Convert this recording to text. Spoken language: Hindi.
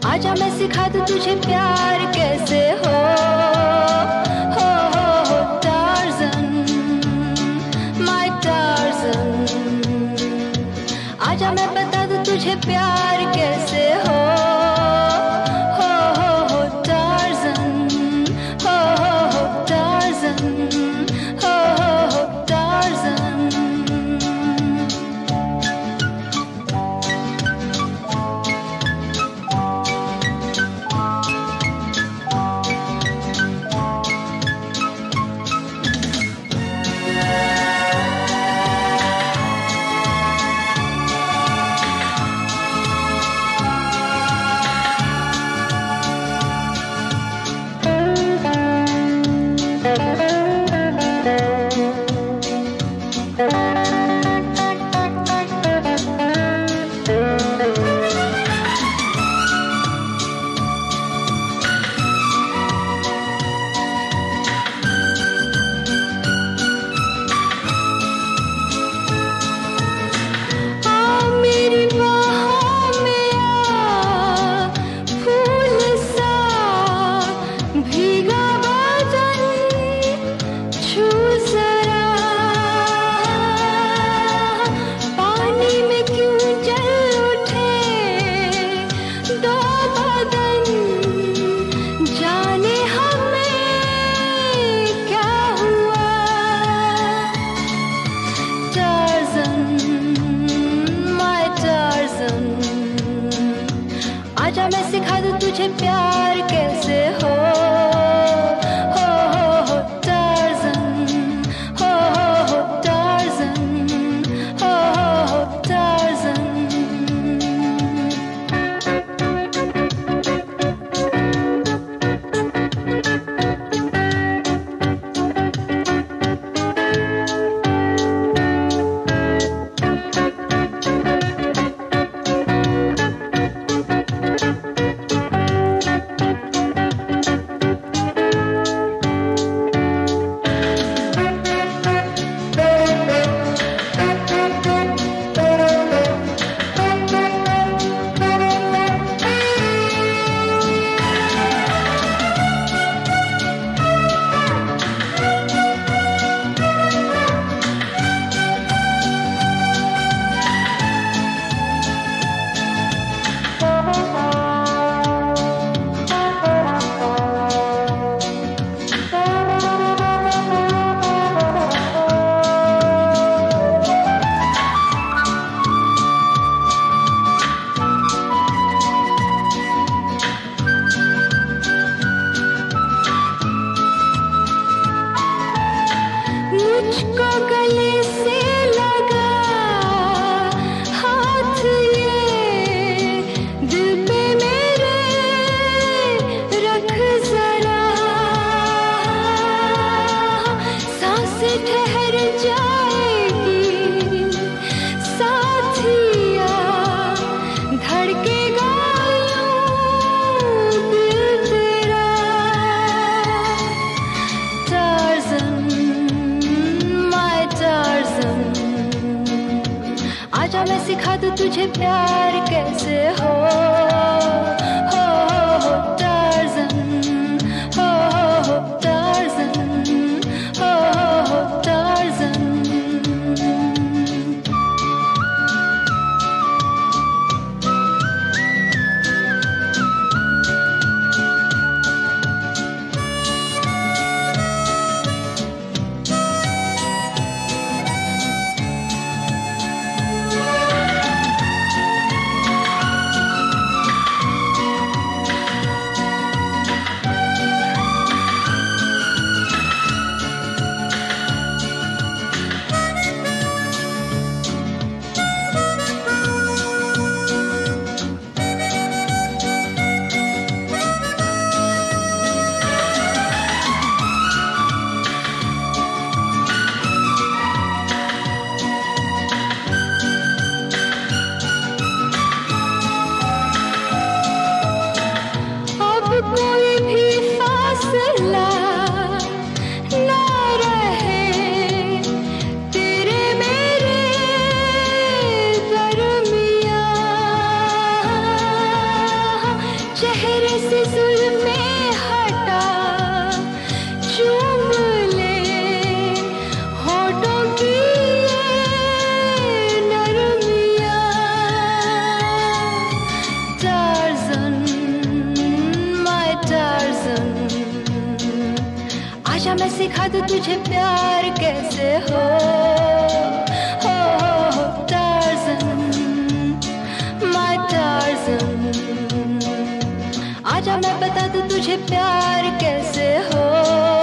आजा मैं सिखा दूं तुझे प्यार कैसे हो टार्ज़न, माय टार्ज़न। आजा मैं बता दूं तुझे प्यार कैसे हो टार्ज़न, टार्ज़न, टार्ज़न। आजा मैं सिखा दूं तुझे प्यार कैसे हो टार्ज़न, टार्ज़न, टार्ज़न। मुझको गले से लगा हाथ ये दिल पे मेरे रख जरा, सांसें ठहर जाएगी साथिया, धड़केगा यूं दिल तेरा टार्ज़न, आजा मैं सिखा दूं तुझे प्यार कैसे हो टार्ज़न, टार्ज़न, टार्ज़न। तेरे से जुल्फ़ें हटा, चूम ले होठों की ये नरमियाँ। टार्ज़न, माय टार्ज़न, आजा मैं सिखा दूँ तुझे प्यार कैसे हो। टार्ज़न, माय टार्ज़न, आजा मैं बता दूँ तुझे प्यार कैसे हो।